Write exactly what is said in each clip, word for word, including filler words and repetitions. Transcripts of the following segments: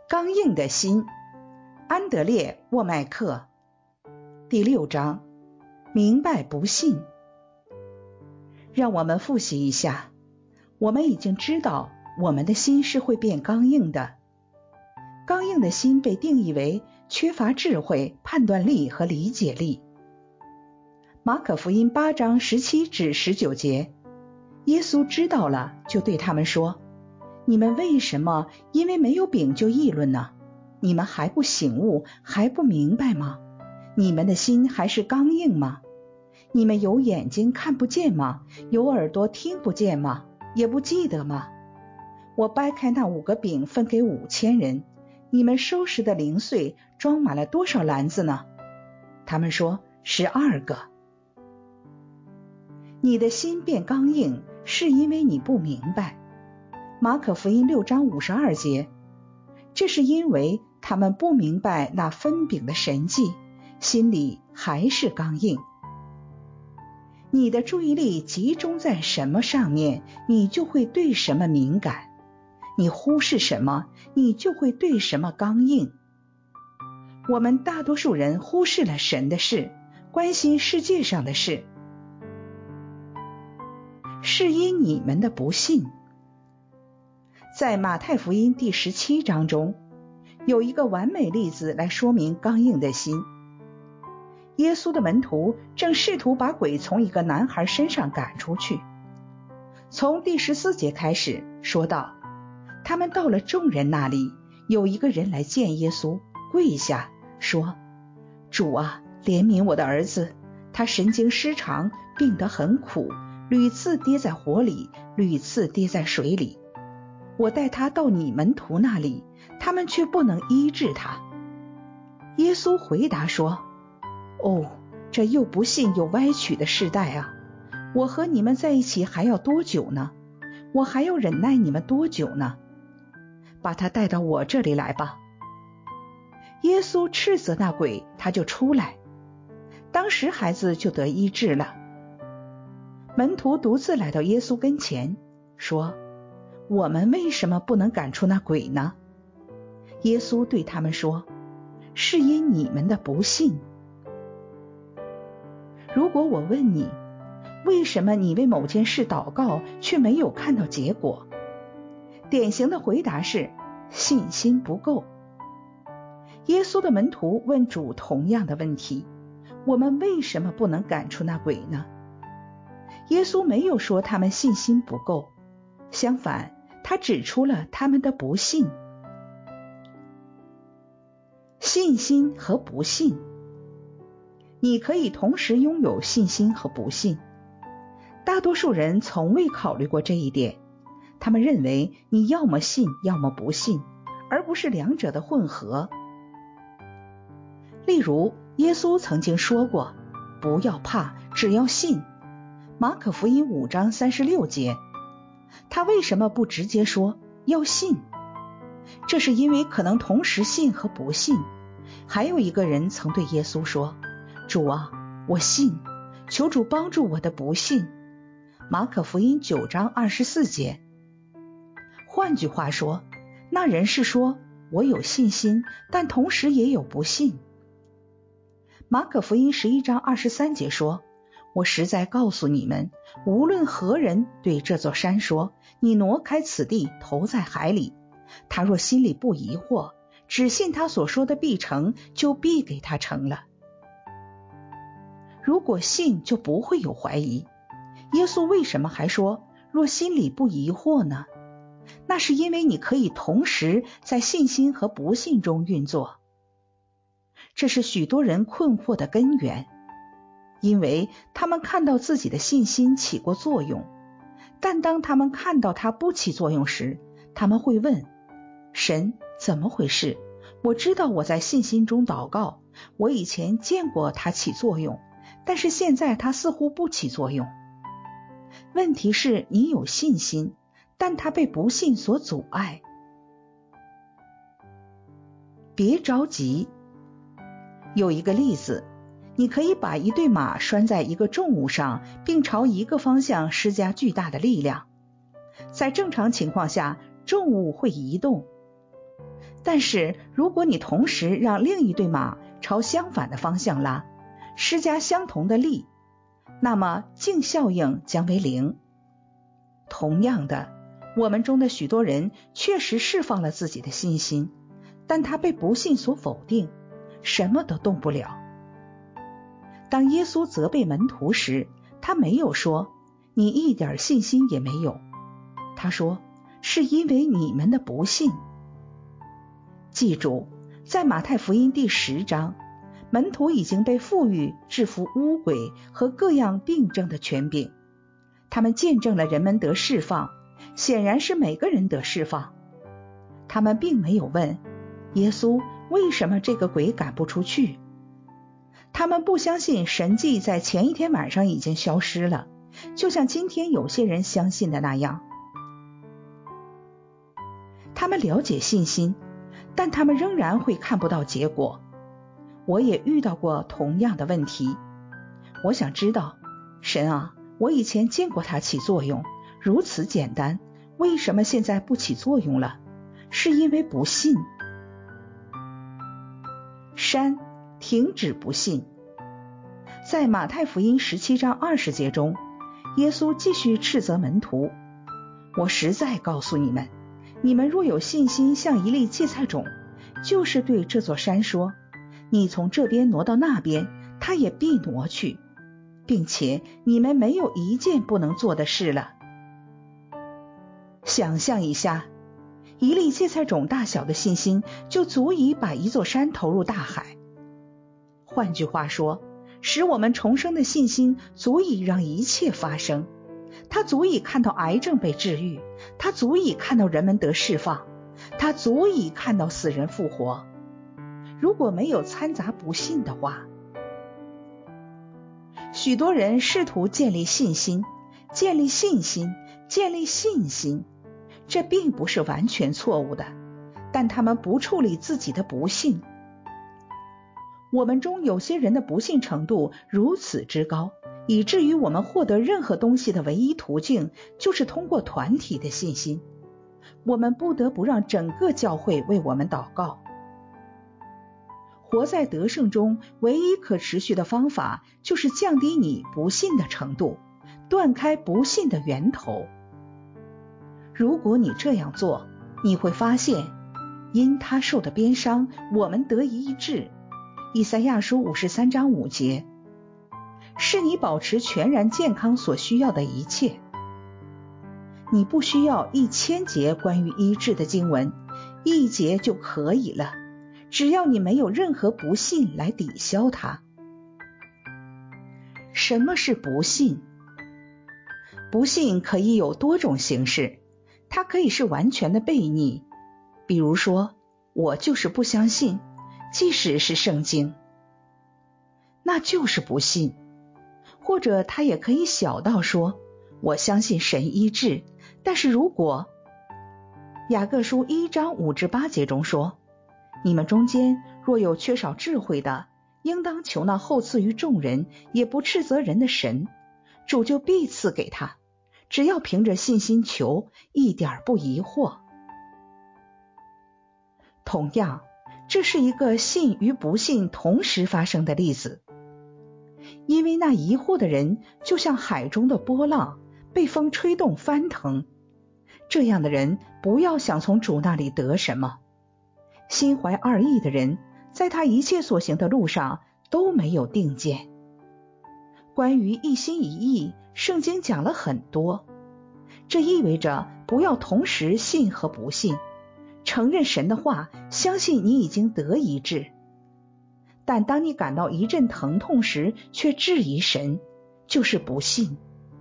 刚硬的心，安德烈·沃麦克。第六章，明白不信。让我们复习一下，我们已经知道我们的心是会变刚硬的。刚硬的心被定义为缺乏智慧、判断力和理解力。马可福音八章十七至十九节，耶稣知道了，就对他们说：你们为什么因为没有饼就议论呢？你们还不醒悟，还不明白吗？你们的心还是刚硬吗？你们有眼睛看不见吗？有耳朵听不见吗？也不记得吗？我掰开那五个饼分给五千人，你们收拾的零碎装满了多少篮子呢？他们说十二个。你的心变刚硬，是因为你不明白。马可福音六章五十二节，这是因为他们不明白那分饼的神迹，心里还是刚硬。你的注意力集中在什么上面，你就会对什么敏感；你忽视什么，你就会对什么刚硬。我们大多数人忽视了神的事，关心世界上的事，是因你们的不信。在马太福音第十七章中，有一个完美例子来说明刚硬的心。耶稣的门徒正试图把鬼从一个男孩身上赶出去。从第十四节开始说道，他们到了众人那里，有一个人来见耶稣，跪下说：主啊，怜悯我的儿子，他神经失常，病得很苦，屡次跌在火里，屡次跌在水里。我带他到你门徒那里，他们却不能医治他。耶稣回答说：哦，这又不信又歪曲的世代啊！我和你们在一起还要多久呢？我还要忍耐你们多久呢？把他带到我这里来吧。耶稣斥责那鬼，他就出来。当时孩子就得医治了。门徒独自来到耶稣跟前，说：我们为什么不能赶出那鬼呢？耶稣对他们说：是因你们的不信。如果我问你，为什么你为某件事祷告却没有看到结果？典型的回答是信心不够。耶稣的门徒问主同样的问题：我们为什么不能赶出那鬼呢？耶稣没有说他们信心不够，相反，他指出了他们的不信。信心和不信，你可以同时拥有信心和不信。大多数人从未考虑过这一点，他们认为你要么信，要么不信，而不是两者的混合。例如，耶稣曾经说过：不要怕，只要信。马可福音五章三十六节，他为什么不直接说要信？这是因为可能同时信和不信。还有一个人曾对耶稣说：主啊，我信，求主帮助我的不信。马可福音九章二十四节。换句话说，那人是说我有信心，但同时也有不信。马可福音十一章二十三节说：我实在告诉你们，无论何人对这座山说，你挪开此地，投在海里，他若心里不疑惑，只信他所说的必成，就必给他成了。如果信，就不会有怀疑。耶稣为什么还说若心里不疑惑呢？那是因为你可以同时在信心和不信中运作。这是许多人困惑的根源，因为他们看到自己的信心起过作用，但当他们看到它不起作用时，他们会问：神，怎么回事？我知道我在信心中祷告，我以前见过它起作用，但是现在它似乎不起作用。问题是你有信心，但它被不信所阻碍。别着急。有一个例子，你可以把一对马拴在一个重物上，并朝一个方向施加巨大的力量。在正常情况下，重物会移动。 但是如果你同时让另一对马朝相反的方向拉，施加相同的力，那么净效应将为零。同样的，我们中的许多人确实释放了自己的信心，但他被不信所否定，什么都动不了。当耶稣责备门徒时，他没有说你一点信心也没有，他说是因为你们的不信。记住，在马太福音第十章，门徒已经被赋予制服污鬼和各样病症的权柄，他们见证了人们得释放，显然是每个人得释放。他们并没有问耶稣为什么这个鬼赶不出去，他们不相信神迹在前一天晚上已经消失了，就像今天有些人相信的那样。他们了解信心，但他们仍然会看不到结果。我也遇到过同样的问题，我想知道，神啊，我以前见过它起作用，如此简单，为什么现在不起作用了？是因为不信。山，停止不信。在马太福音十七章二十节中，耶稣继续斥责门徒，我实在告诉你们，你们若有信心像一粒芥菜种，就是对这座山说，你从这边挪到那边，它也必挪去，并且你们没有一件不能做的事了。想象一下，一粒芥菜种大小的信心就足以把一座山投入大海。换句话说，使我们重生的信心足以让一切发生，它足以看到癌症被治愈，它足以看到人们得释放，它足以看到死人复活。如果没有掺杂不信的话，许多人试图建立信心，建立信心，建立信心，这并不是完全错误的，但他们不处理自己的不信。我们中有些人的不信程度如此之高，以至于我们获得任何东西的唯一途径就是通过团体的信心。我们不得不让整个教会为我们祷告。活在得胜中，唯一可持续的方法就是降低你不信的程度，断开不信的源头。如果你这样做，你会发现，因他受的鞭伤，我们得以医治。以赛亚书五十三章五节，是你保持全然健康所需要的一切。你不需要一千节关于医治的经文，一节就可以了，只要你没有任何不信来抵消它。什么是不信？不信可以有多种形式，它可以是完全的悖逆，比如说，我就是不相信，即使是圣经，那就是不信。或者它也可以小到说，我相信神医治，但是如果雅各书一章五至八节中说，你们中间若有缺少智慧的，应当求那后赐于众人，也不斥责人的神，主就必赐给他，只要凭着信心求，一点不疑惑。同样，这是一个信与不信同时发生的例子。因为那疑惑的人就像海中的波浪，被风吹动翻腾。这样的人不要想从主那里得什么。心怀二意的人，在他一切所行的路上都没有定见。关于一心一意，圣经讲了很多。这意味着不要同时信和不信，承认神的话，相信你已经得医治。但当你感到一阵疼痛时，却质疑神，就是不信。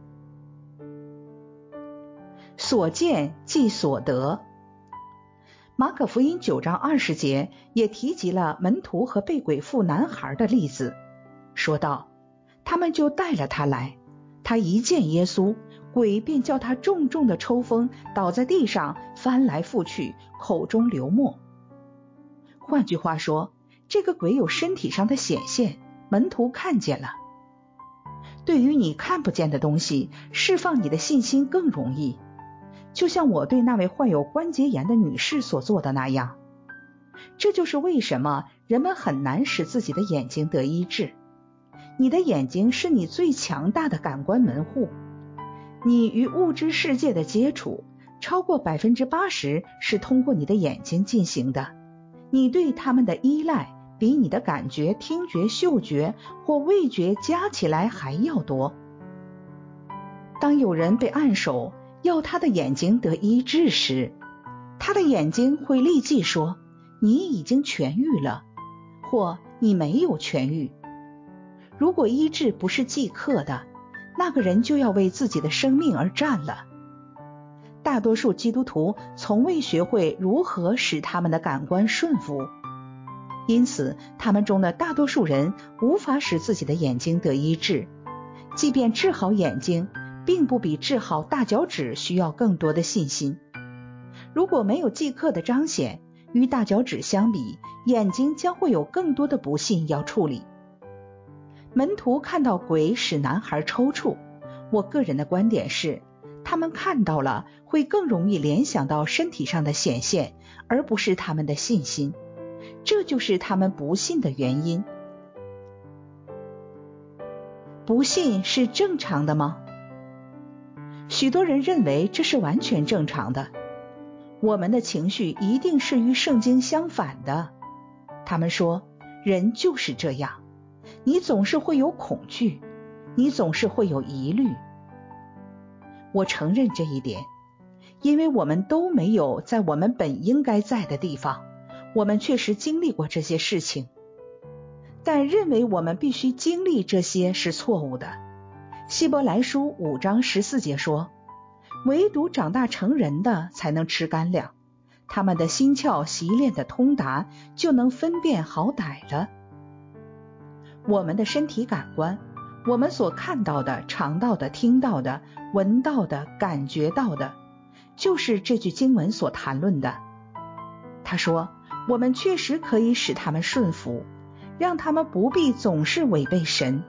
所见即所得。马可福音九章二十节也提及了门徒和被鬼附男孩的例子，说道，他们就带了他来，他一见耶稣，鬼便叫他重重的抽风，倒在地上翻来覆去，口中流沫。换句话说，这个鬼有身体上的显现，门徒看见了。对于你看不见的东西，释放你的信心更容易，就像我对那位患有关节炎的女士所做的那样。 这就是为什么人们很难使自己的眼睛得医治。你的眼睛是你最强大的感官门户，你与物质世界的接触超过 百分之八十 是通过你的眼睛进行的，你对它们的依赖比你的感觉、听觉、嗅觉或味觉加起来还要多。当有人被按手要他的眼睛得医治时，他的眼睛会立即说你已经痊愈了，或你没有痊愈。如果医治不是即刻的，那个人就要为自己的生命而战了。大多数基督徒从未学会如何使他们的感官顺服，因此他们中的大多数人无法使自己的眼睛得医治，即便治好眼睛并不比治好大脚趾需要更多的信心。如果没有即刻的彰显，与大脚趾相比，眼睛将会有更多的不幸要处理。门徒看到鬼使男孩抽搐，我个人的观点是，他们看到了会更容易联想到身体上的显现，而不是他们的信心。这就是他们不信的原因。不信是正常的吗？许多人认为这是完全正常的。我们的情绪一定是与圣经相反的。他们说，人就是这样，你总是会有恐惧，你总是会有疑虑。我承认这一点，因为我们都没有在我们本应该在的地方，我们确实经历过这些事情。但认为我们必须经历这些是错误的。希伯来书五章十四节说，唯独长大成人的才能吃干粮，他们的心窍习练的通达，就能分辨好歹了。我们的身体感官，我们所看到的、尝到的、听到的、闻到的、感觉到的，就是这句经文所谈论的。他说，我们确实可以使他们顺服，让他们不必总是违背神。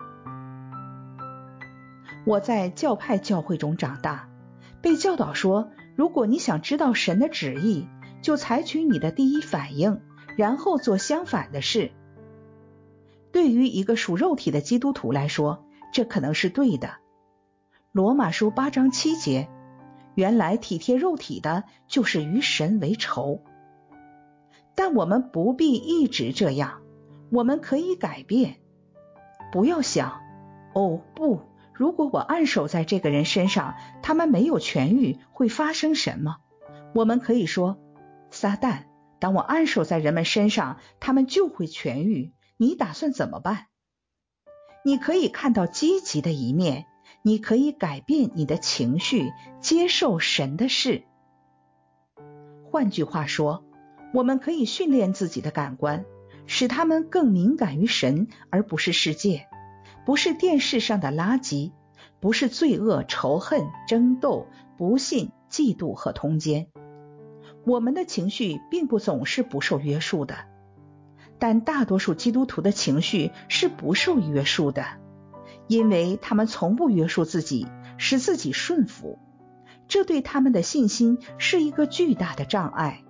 我在教派教会中长大，被教导说，如果你想知道神的旨意，就采取你的第一反应，然后做相反的事。对于一个属肉体的基督徒来说，这可能是对的。罗马书八章七节，原来体贴肉体的，就是与神为仇。但我们不必一直这样，我们可以改变。不要想，哦不，如果我按手在这个人身上，他们没有痊愈，会发生什么？我们可以说，撒旦，当我按手在人们身上，他们就会痊愈，你打算怎么办？你可以看到积极的一面，你可以改变你的情绪，接受神的事。换句话说，我们可以训练自己的感官，使他们更敏感于神，而不是世界，不是电视上的垃圾，不是罪恶、仇恨、争斗、不信、嫉妒和通奸。我们的情绪并不总是不受约束的，但大多数基督徒的情绪是不受约束的，因为他们从不约束自己，使自己顺服，这对他们的信心是一个巨大的障碍。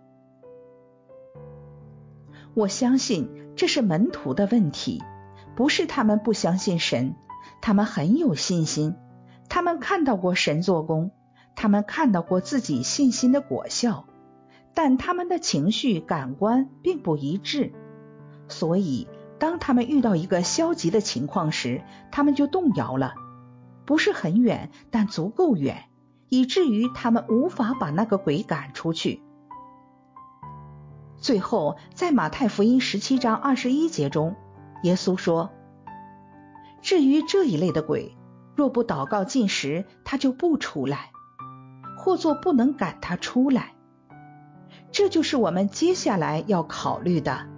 我相信这是门徒的问题，不是他们不相信神，他们很有信心，他们看到过神做工，他们看到过自己信心的果效，但他们的情绪感官并不一致，所以当他们遇到一个消极的情况时，他们就动摇了，不是很远，但足够远，以至于他们无法把那个鬼赶出去。最后在马太福音十七章二十一节中，耶稣说，至于这一类的鬼，若不祷告禁食，他就不出来，或作不能赶他出来。这就是我们接下来要考虑的。